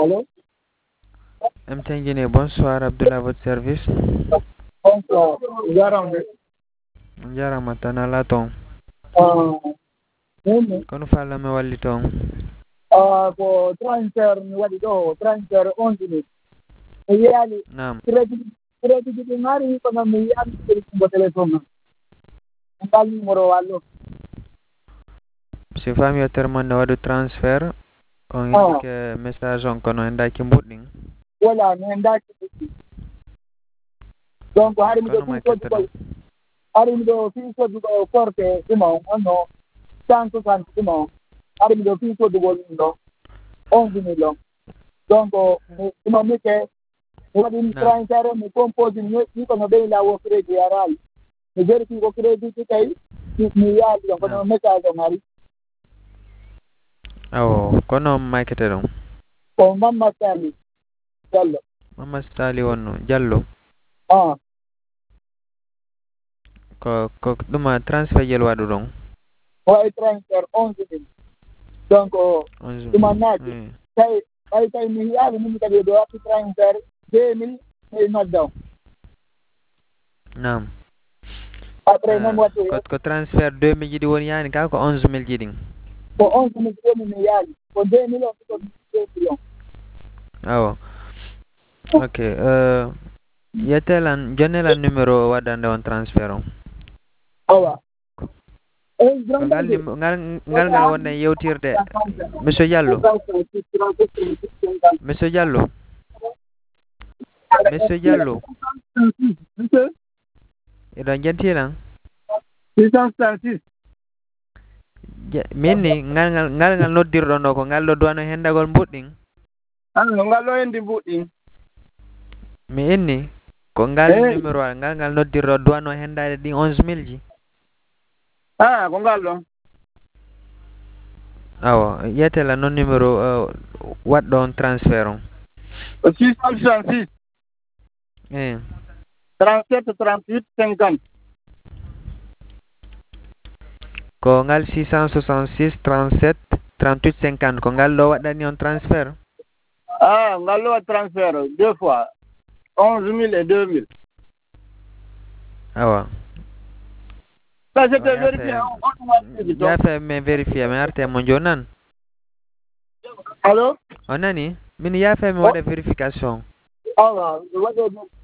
Allô? MTN Guinée, bonsoir Abdoulaye, à votre service. Bonsoir. Garande. Jarama tan ala ton. Nini? Kono fallame walli ton. Ko transfer mi waɗi ɗo transfer 11 minutes. Mi yiyali Nam. crédit ɗi mari kono mi yiyani mo téléphone am. Mi ngal numéro wallo. Si fami yettere mon ne waɗi transfert on indike message on kono endaki mbuɗɗin. Voilà mi hendaki ɗuɗɗi. Donc hari miɗo Kono fi makketeɗo. soddugo forte ɗuma onno 160 ɗuma o hari miɗo fi soddugol ɗum ɗo 11 millions. Donc ɗuma mike mi waɗi transfert mi compose ni kono ɓeyi lawo crédit arali mi vérifie ko crédit ti tawi mi yaali ɗon kono message o mari Awo kono makete ɗon. ko Mamma Sali Diallo. Mamma Sali wonno Diallo. Ko ɗuma transfert jel waɗu ɗon. waɗi transfert 11 mille donc ɗuma naati tawi mi yaali mimi kadi ɗo watti transfert 2000 e noddaw. Nam. Après noon waɗi ko transfert 2000 jiɗi woni yani ka ko 11 mille jiɗi. ko 11 mille joni mi yaali ko 2 millions ko 2 millions. Awo. Ok. Yetelan jonnelan numéro waɗande on transfert on. Awa. ngal wonde yewtirde monsieur Diallo. Monsieur Diallo. Monsieur Diallo. Eɗon jentilan 666 minni ngal noddirɗon ɗo ko ngal ɗo duwano hendagol mbuɗɗin. ngal ɗo hendi mbuɗɗin. Mi inni ko ngal numéro ngal noddirɗo duwano hendade ɗin 11 mille ji. Ko ngal ɗon. Awo yetela non numéro waɗɗo on transfert on. 666 37 38 50. Ko ngal 666 37 38 50 ko ngal ɗo waɗɗani on transfert. Ngal ɗo waɗi transfert 2 fois 11 mille et 2 mille. Awa. Jafe men vérifier men arte mo jonan. Allo? On nani min yafe mi waɗa vérification. Awa waɗe